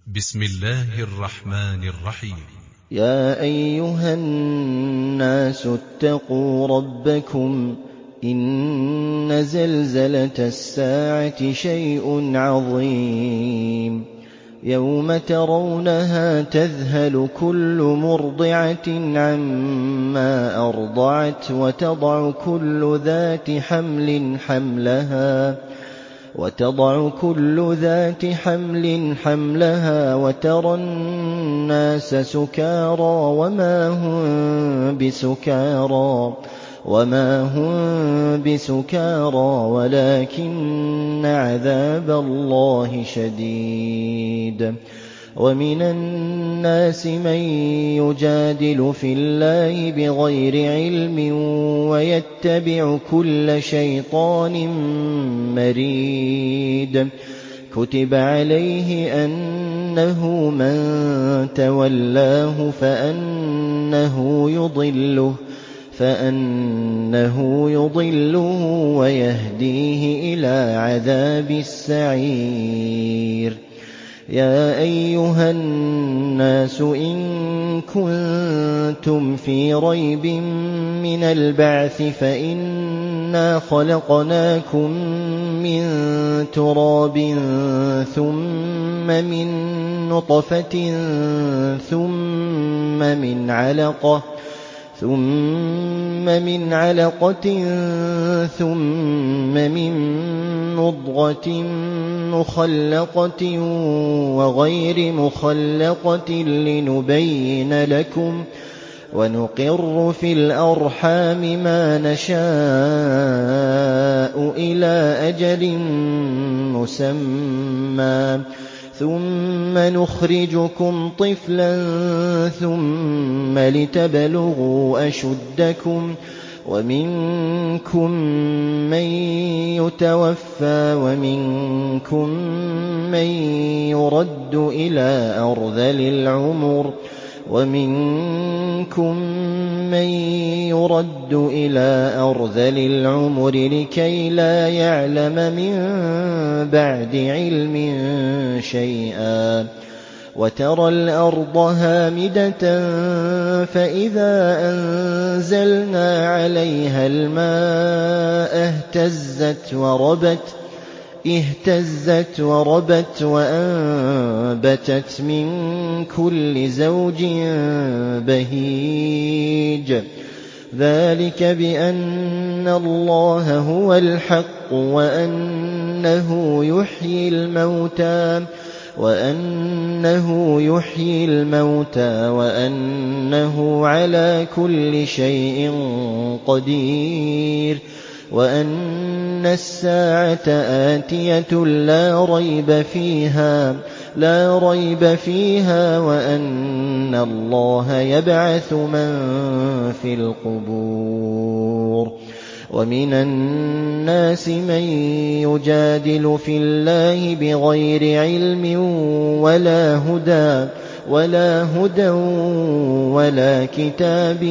بسم الله الرحمن الرحيم. يا أيها الناس اتقوا ربكم إن زلزلة الساعة شيء عظيم يوم ترونها تذهل كل مرضعة عما أرضعت وتضع كل ذات حمل حملها وترى الناس سكارى وما هم بسكارى ولكن عذاب الله شديد. ومن الناس من يجادل في الله بغير علم ويتبع كل شيطان مريد. كتب عليه أنه من تولاه فأنه يضله ويهديه إلى عذاب السعير. يا أيها الناس إن كنتم في ريب من البعث فإنا خلقناكم من تراب ثم من نطفة ثم من علقة ثم من مضغة مخلقة وغير مخلقة لنبين لكم ونقر في الأرحام ما نشاء إلى أجل مسمى ثم نخرجكم طفلا ثم لتبلغوا أشدكم ومنكم من يتوفى ومنكم من يرد إلى أرذل العمر لكي لا يعلم من بعد علم شيئا. وترى الأرض هامدة فإذا أنزلنا عليها الماء اهتزت وربت وأنبتت من كل زوج بهيج. ذلك بأن الله هو الحق وأنه يحيي الموتى وأنه على كل شيء قدير وأن الساعة آتية لا ريب فيها وأن الله يبعث من في القبور. ومن الناس من يجادل في الله بغير علم ولا هدى ولا كتاب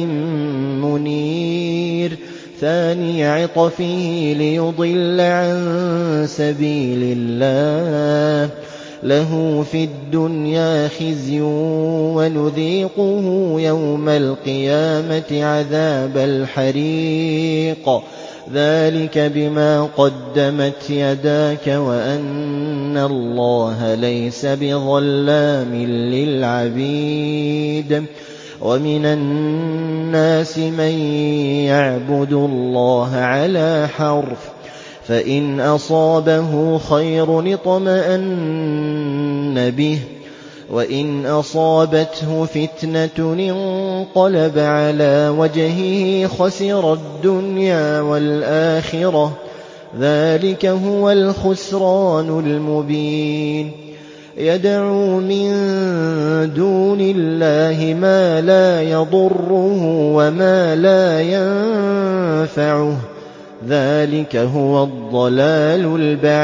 منير. ثاني عطفه ليضل عن سبيل الله له في الدنيا خزي ونذيقه يوم القيامة عذاب الحريق. ذلك بما قدمت يداك وأن الله ليس بظلام للعبيد. ومن الناس من يعبد الله على حرف فإن أصابه خير اطمأن به وإن أصابته فتنة انقلب على وجهه خسر الدنيا والآخرة. ذلك هو الخسران المبين. يدعو من دون الله ما لا يضره وما لا ينفعه. ذلك هو الضلال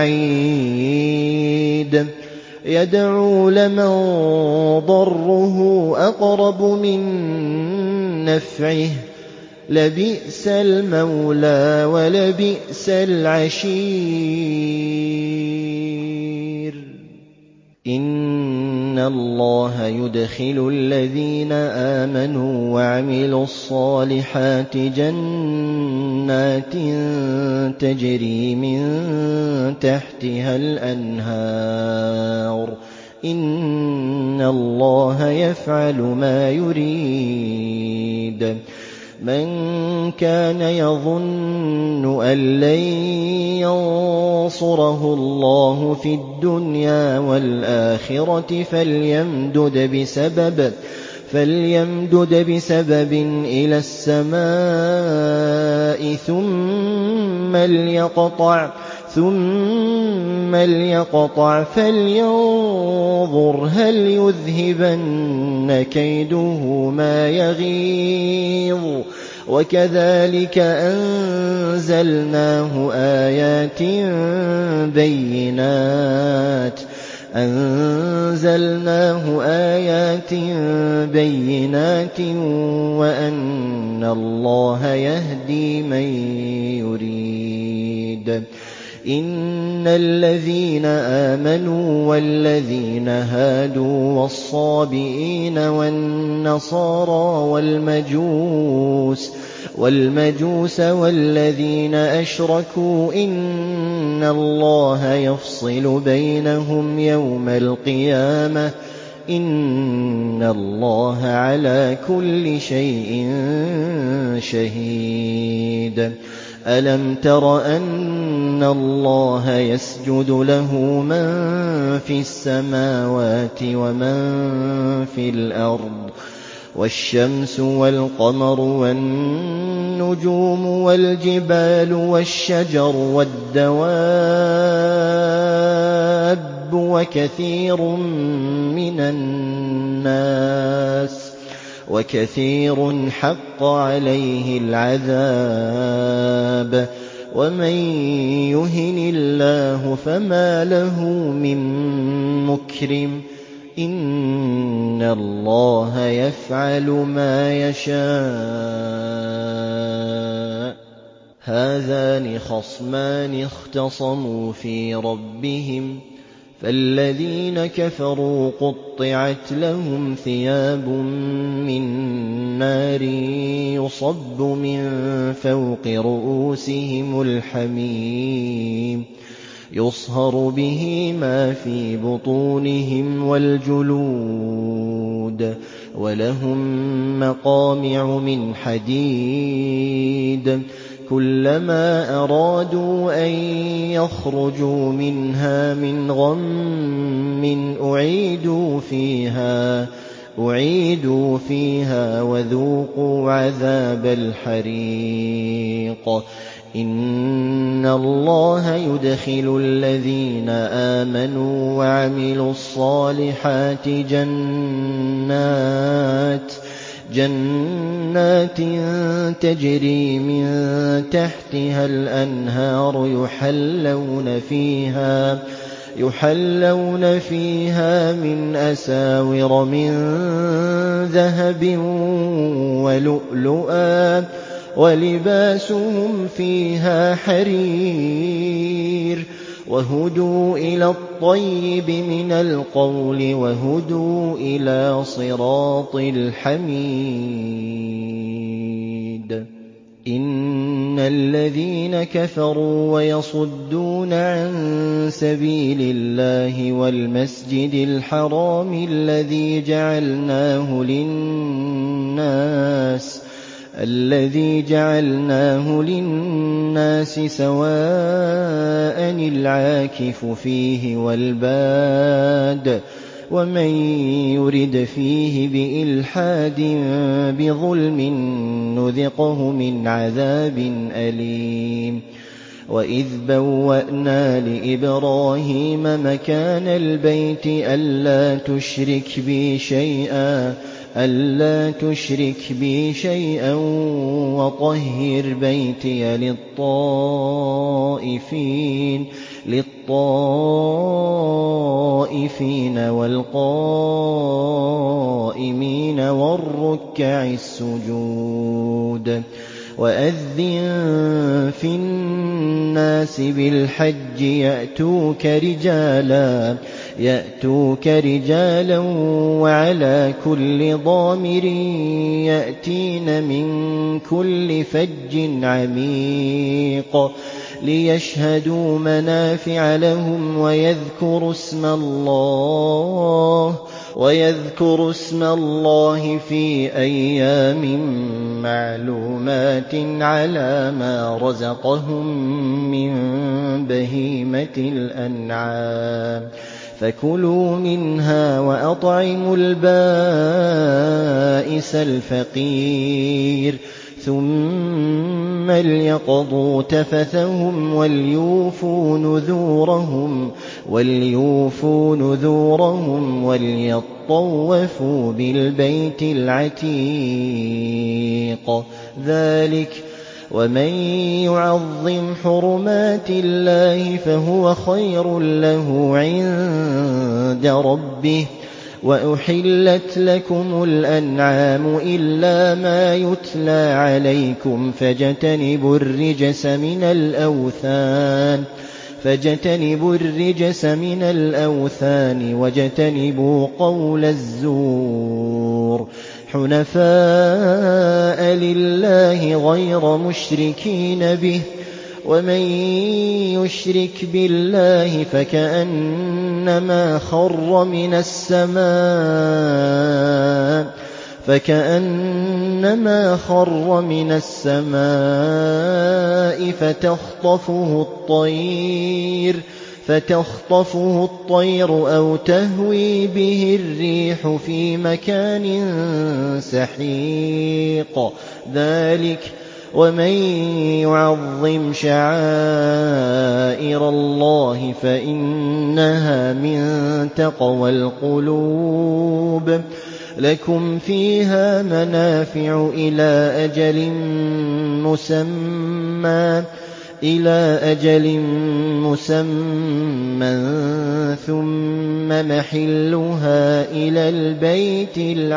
البعيد. يدعو لمن ضره أقرب من نفعه لبئس المولى ولبئس العشير. إِنَّ اللَّهَ يُدْخِلُ الَّذِينَ آمَنُوا وَعَمِلُوا الصَّالِحَاتِ جَنَّاتٍ تَجْرِي مِن تَحْتِهَا الْأَنْهَارُ ۚ إِنَّ اللَّهَ يَفْعَلُ مَا يُرِيدُ. مَن كَانَ يَظُنُّ أَن لَّن يَنصُرَهُ اللَّهُ فِي الدُّنْيَا وَالْآخِرَةِ فَلْيَمْدُدْ بِسَبَبٍ إِلَى السَّمَاءِ ثُمَّ لْيَقْطَعْ فَلْيَنظُرْ هَلْ يُذْهِبَنَّ كَيْدُهُ مَا يَغِيظُ. وَكَذَٰلِكَ أَنزَلْنَاهُ آيَاتٍ بَيِّنَاتٍ وَأَنَّ اللَّهَ يَهْدِي مَن يُرِيدُ. إِنَّ الَّذِينَ آمَنُوا وَالَّذِينَ هَادُوا وَالصَّابِئِينَ وَالنَّصَارَىٰ وَالْمَجُوسَ وَالَّذِينَ أَشْرَكُوا إِنَّ اللَّهَ يَفْصِلُ بَيْنَهُمْ يَوْمَ الْقِيَامَةِ ۚ إِنَّ اللَّهَ عَلَىٰ كُلِّ شَيْءٍ شَهِيدٌ. أَلَمْ تَرَ أَنَّ اللَّهَ يَسْجُدُ لَهُ مَن فِي السَّمَاوَاتِ وَمَن فِي الْأَرْضِ وَالشَّمْسُ وَالْقَمَرُ وَالنُّجُومُ وَالْجِبَالُ وَالشَّجَرُ وَالدَّوَابُّ وَكَثِيرٌ حَقَّ عَلَيْهِ الْعَذَابُ ۗ وَمَن يُهِنِ اللَّهُ فَمَا لَهُ مِن مُّكْرِمٍ ۚ إِنَّ اللَّهَ يَفْعَلُ مَا يَشَاءُ. هَٰذَانِ خَصْمَانِ اخْتَصَمُوا فِي رَبِّهِمْ ۖ فَالَّذِينَ كَفَرُوا قُطِّعَتْ لَهُمْ ثِيَابٌ مِّن نَّارٍ يُصَبُّ مِن فَوْقِ رُءُوسِهِمُ الْحَمِيمُ يُصْهَرُ بِهِ مَا فِي بُطُونِهِمْ وَالْجُلُودُ ۖ وَلَهُم مَّقَامِعُ مِنْ حَدِيدٍ. كُلَّمَا أَرَادُوا أَن يَخْرُجُوا مِنْهَا مِنْ غَمٍّ أُعِيدُوا فِيهَا وَذُوقُوا عَذَابَ الْحَرِيقِ. إِنَّ اللَّهَ يُدْخِلُ الَّذِينَ آمَنُوا وَعَمِلُوا الصَّالِحَاتِ جَنَّاتٍ تَجْرِي مِن تَحْتِهَا الْأَنْهَارُ يُحَلَّوْنَ فِيهَا مِنْ أَسَاوِرَ مِن ذَهَبٍ وَلُؤْلُؤًا ۖ وَلِبَاسُهُمْ فِيهَا حَرِيرٌ ۖ وَهُدُوا إِلَى الطَّيِّبِ مِنَ الْقَوْلِ وَهُدُوا إِلَىٰ صِرَاطِ الْحَمِيدِ. إِنَّ الَّذِينَ كَفَرُوا وَيَصُدُّونَ عَن سَبِيلِ اللَّهِ وَالْمَسْجِدِ الْحَرَامِ الَّذِي جَعَلْنَاهُ لِلنَّاسِ سَوَاءً الْعَاكِفُ فِيهِ وَالْبَادِ ۚ وَمَن يُرِدْ فِيهِ بِإِلْحَادٍ بِظُلْمٍ نُّذِقْهُ مِنْ عَذَابٍ أَلِيمٍ. وَإِذْ بَوَّأْنَا لِإِبْرَاهِيمَ مَكَانَ الْبَيْتِ أَلَّا تُشْرِكْ بِي شَيْئًا وَطَهِّرْ بَيْتِيَ لِلطَّائِفِينَ وَالْقَائِمِينَ وَالرُّكَّعِ السُّجُودِ. وَأَذِّن فِي النَّاسِ بِالْحَجِّ يَأْتُوكَ يأتوك رجالا وعلى كل ضامر يأتين من كل فج عميق ليشهدوا منافع لهم ويذكروا اسم الله في أيام معلومات على ما رزقهم من بهيمة الأنعام فكلوا منها وأطعموا البائس الفقير ثم ليقضوا تفثهم وليوفوا نذورهم وليطوفوا بالبيت العتيق ذلك ومن يعظم حرمات الله فهو خير له عند ربه وأحلت لكم الأنعام إلا ما يتلى عليكم فاجتنبوا الرجس من الأوثان واجتنبوا قول الزور حنفاء لله غير مشركين به ومن يشرك بالله فكأنما خر من السماء فتخطفه الطير أو تهوي به الريح في مكان سحيق ذلك ومن يعظم شعائر الله فإنها من تقوى القلوب لكم فيها منافع إلى أجل مسمى ثم محلها إلى البيت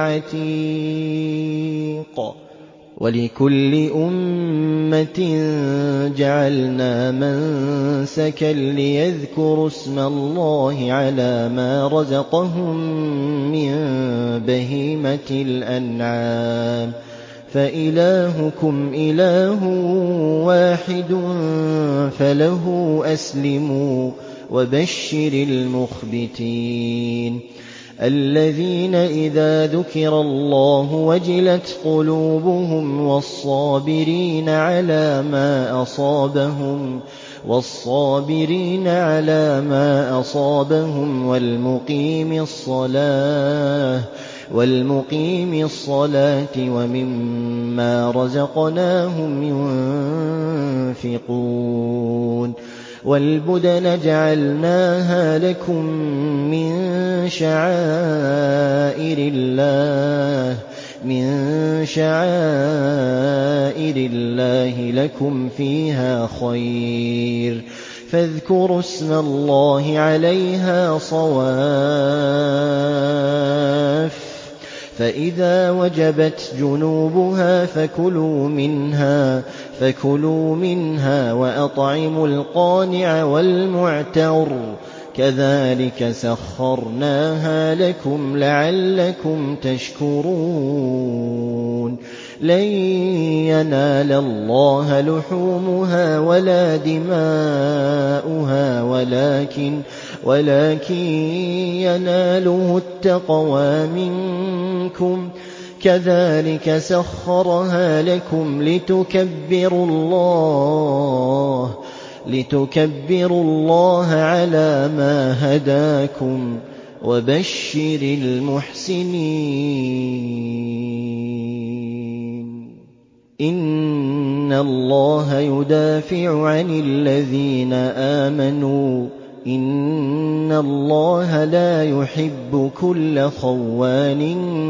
العتيق ولكل أمة جعلنا منسكا ليذكروا اسم الله على ما رزقهم من بهيمة الأنعام فإلهكم إله واحد فله أسلموا وبشر المخبتين الذين إذا ذكر الله وجلت قلوبهم والصابرين على ما أصابهم والمقيم الصلاة ومما رزقناهم ينفقون والبدن جعلناها لكم من شعائر الله لكم فيها خير فاذكروا اسم الله عليها صواف فإذا وجبت جنوبها فكلوا منها وأطعموا القانع والمعتر كذلك سخرناها لكم لعلكم تشكرون لن ينال الله لحومها ولا دماؤها ولكن يناله التقوى منكم كذلك سخرها لكم لتكبروا الله على ما هداكم وبشر المحسنين إن الله يدافع عن الذين آمنوا إن الله لا يحب كل خوان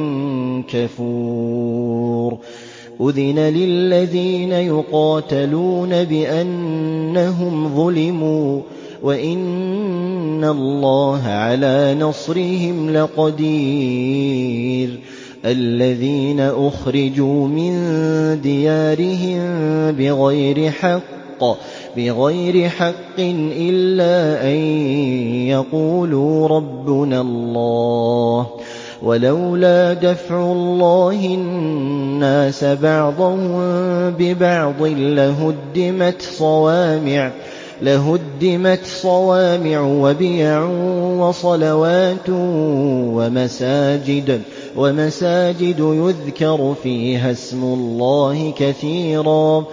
كفور أذن للذين يقاتلون بأنهم ظلموا وإن الله على نصرهم لقدير الذين أخرجوا من ديارهم بغير حق بغير حق إلا أن يقولوا ربنا الله ولولا دفع الله الناس بعضهم ببعض لهدمت صوامع وبيع وصلوات ومساجد يذكر فيها اسم الله كثيرا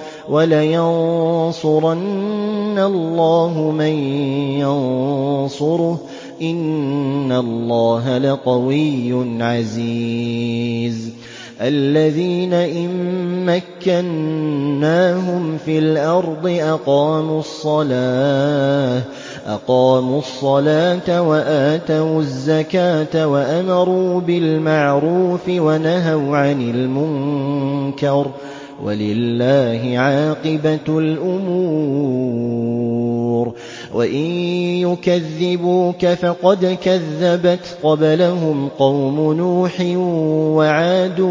ولينصرن الله من ينصره إن الله لقوي عزيز الذين إن مكناهم في الأرض أقاموا الصلاة وآتوا الزكاة وأمروا بالمعروف ونهوا عن المنكر ولله عاقبة الأمور وإن يكذبوك فقد كذبت قبلهم قوم نوح وعاد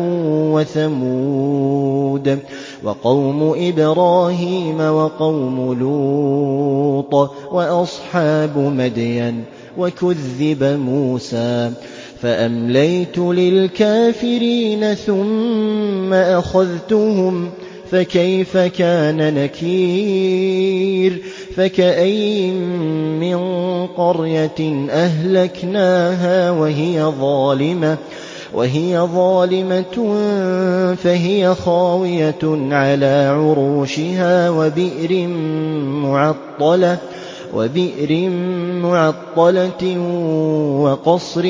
وثمود وقوم إبراهيم وقوم لوط وأصحاب مدين وكذب موسى فأمليت للكافرين ثم أخذتهم فكيف كان نكير فكأين من قرية أهلكناها وهي ظالمة فهي خاوية على عروشها وبئر معطلة وقصر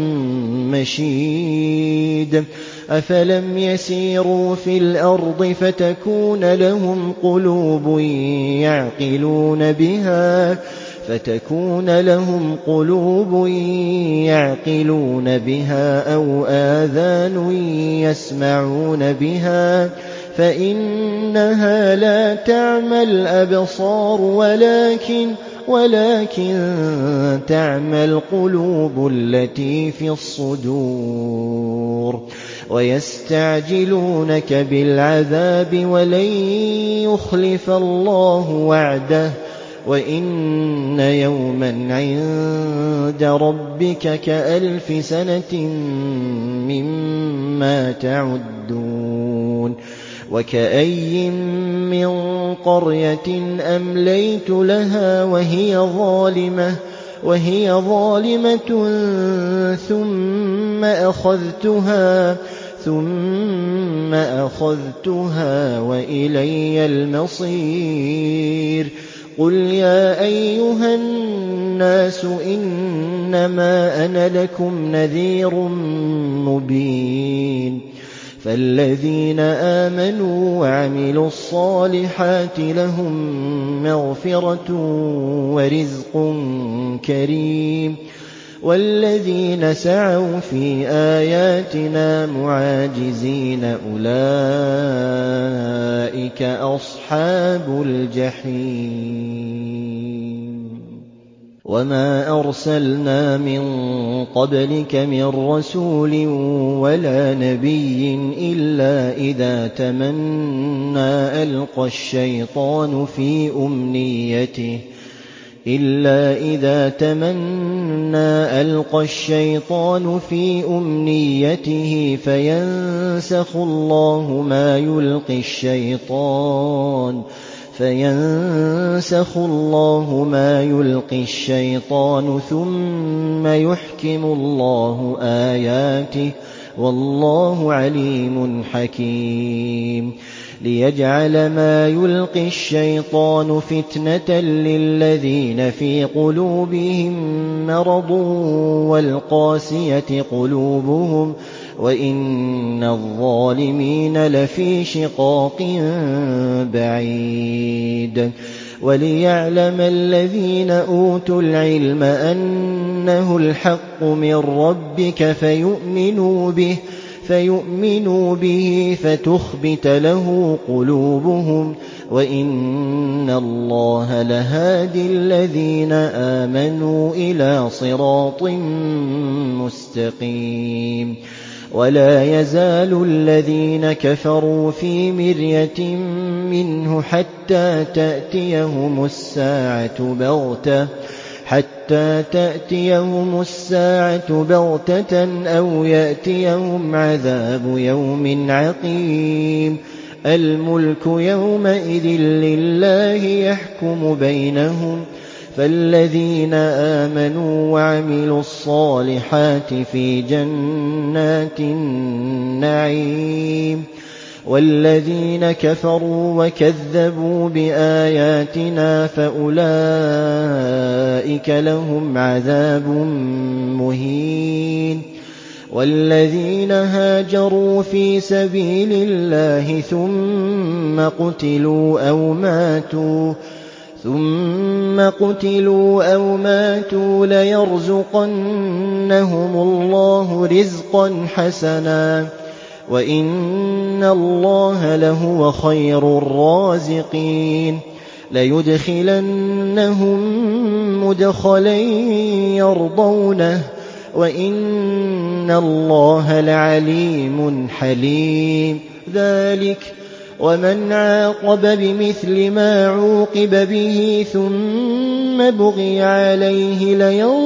مشيد أفلم يسيروا في الأرض فتكون لهم قلوب يعقلون بها أو آذان يسمعون بها فإنها لا تعمى الأبصار ولكن تعمى القلوب التي في الصدور ويستعجلونك بالعذاب ولن يخلف الله وعده وإن يوما عند ربك كألف سنة مما تعدون وكأي من قرية أمليت لها وهي ظالمة ثم أخذتها وإلي المصير قل يا أيها الناس إنما أنا لكم نذير مبين فالذين آمنوا وعملوا الصالحات لهم مغفرة ورزق كريم والذين سعوا في آياتنا معاجزين أولئك أصحاب الجحيم وما أرسلنا من قبلك من رسول ولا نبي إلا إذا تمنى ألقى الشيطان في أمنيته فينسخ الله ما يلقي الشيطان ثم يحكم الله آياته والله عليم حكيم ليجعل ما يلقي الشيطان فتنة للذين في قلوبهم مرض والقاسية قلوبهم وإن الظالمين لفي شقاق بعيد وليعلم الذين أوتوا العلم أنه الحق من ربك فيؤمنوا به فتخبت له قلوبهم وإن الله لهادي الذين آمنوا إلى صراط مستقيم ولا يزال الذين كفروا في مرية منه حتى تأتيهم الساعة بغتة أو يأتيهم عذاب يوم عقيم الملك يومئذ لله يحكم بينهم فالذين آمنوا وعملوا الصالحات في جنات النعيم والذين كفروا وكذبوا بآياتنا فأولئك لهم عذاب مهين والذين هاجروا في سبيل الله ثم قتلوا أو ماتوا ليرزقنهم الله رزقا حسنا وإن الله لهو خير الرازقين ليدخلنهم مدخلا يرضونه وإن الله لعليم حليم ذلك ومن عاقب بمثل ما عوقب به ثم بغي عليه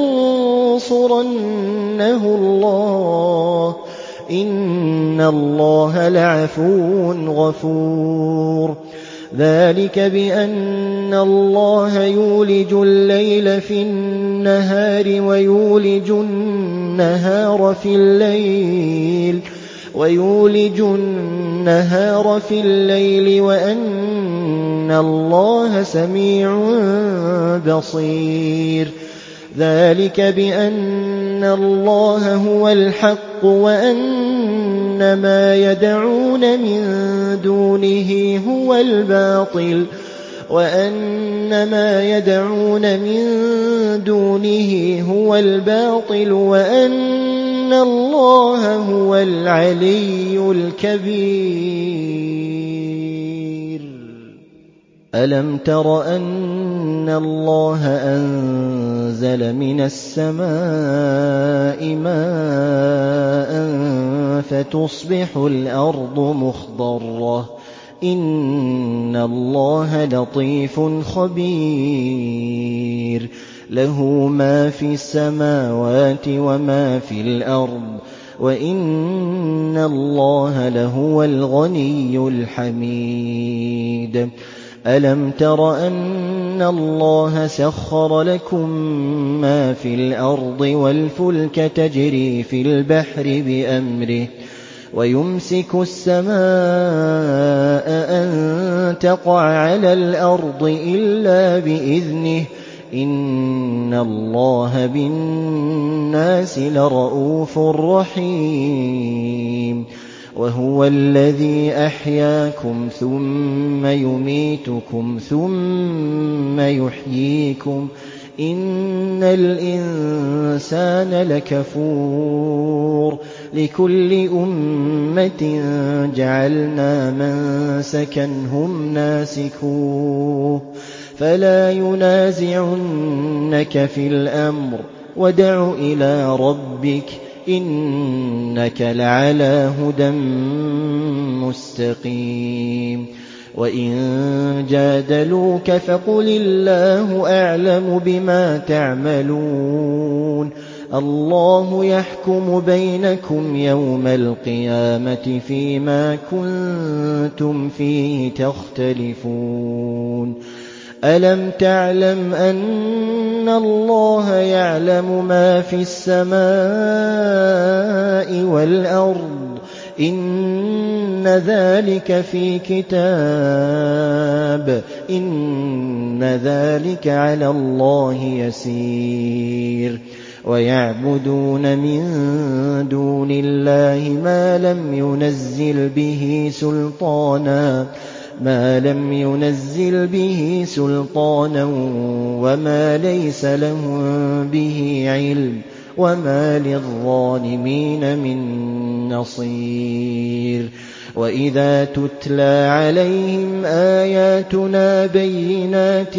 لينصرنه الله إن الله لعفو غفور ذلك بأن الله يولج الليل في النهار ويولج النهار في الليل وأن الله سميع بصير ذلك بأن الله هو الحق وأن ما يدعون من دونه هو الباطل وأن الله هو العلي الكبير ألم تر أن الله أنزل من السماء ماء فتصبح الأرض مخضرة إن الله لطيف خبير له ما في السماوات وما في الأرض وإن الله لهو الغني الحميد ألم تر أن الله سخر لكم ما في الأرض والفلك تجري في البحر بأمره ويمسك السماء أن تقع على الأرض إلا بإذنه إن الله بالناس لرءوف رحيم وهو الذي أحياكم ثم يميتكم ثم يحييكم إن الإنسان لكفور لكل أمة جعلنا منسكا هم ناسكوه فلا ينازعنك في الأمر وادع إلى ربك إنك لعلى هدى مستقيم وإن جادلوك فقل الله أعلم بما تعملون الله يحكم بينكم يوم القيامة فيما كنتم فيه تختلفون ألم تعلم أن الله يعلم ما في السماء والأرض إن ذلك في كتاب إن ذلك على الله يسير ويعبدون من دون الله ما لم ينزل به سلطانا وما ليس لهم به علم وما للظالمين من نصير وإذا تتلى عليهم آياتنا بينات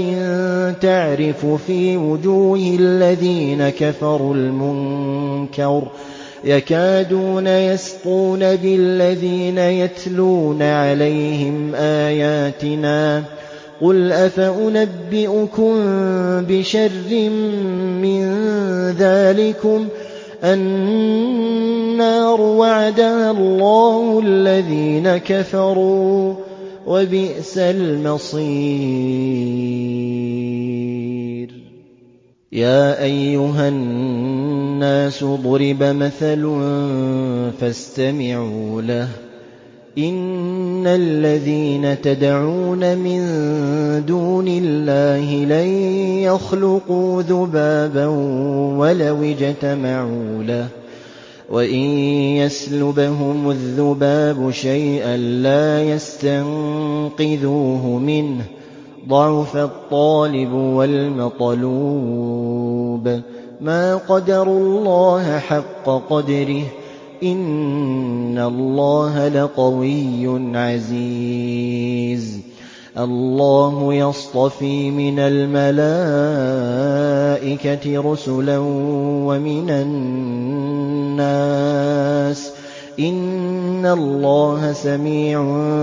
تعرف في وجوه الذين كفروا يكادون يسطون بالذين يتلون عليهم آياتنا قل أفأنبئكم بشر من ذلكم النار وعدها الله الذين كفروا وبئس المصير يا أيها الناس ضرب مثل فاستمعوا له إن الذين تدعون من دون الله لن يخلقوا ذبابا ولو اجتمعوا له وإن يسلبهم الذباب شيئا لا يستنقذوه منه ضعف الطالب والمطلوب ما قدروا الله حق قدره إن الله لقوي عزيز الله يصطفي من الملائكة رسلا ومن الناس إن الله سميع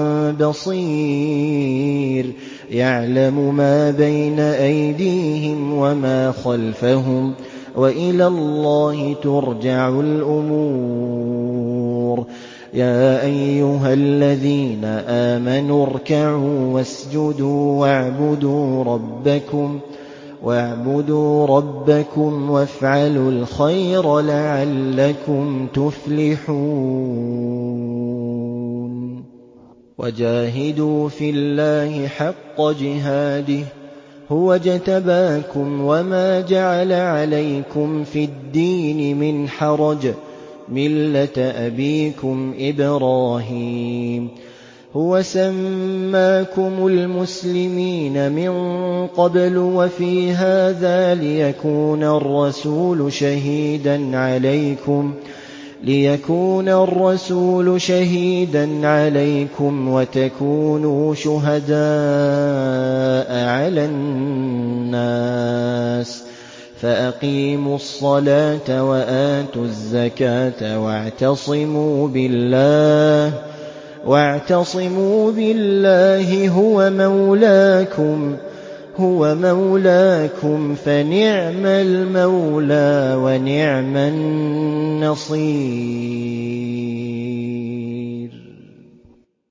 بصير يعلم ما بين أيديهم وما خلفهم وإلى الله ترجع الأمور يا أيها الذين آمنوا اركعوا واسجدوا واعبدوا ربكم وافعلوا الخير لعلكم تفلحون وجاهدوا في الله حق جهاده هو اجتباكم وما جعل عليكم في الدين من حرج ملة أبيكم إبراهيم هو سماكم المسلمين من قبل وفي هذا ليكون الرسول شهيدا عليكم وتكونوا شهداء على الناس فأقيموا الصلاة وآتوا الزكاة واعتصموا بالله هو مولاكم فنعم المولى ونعم النصير.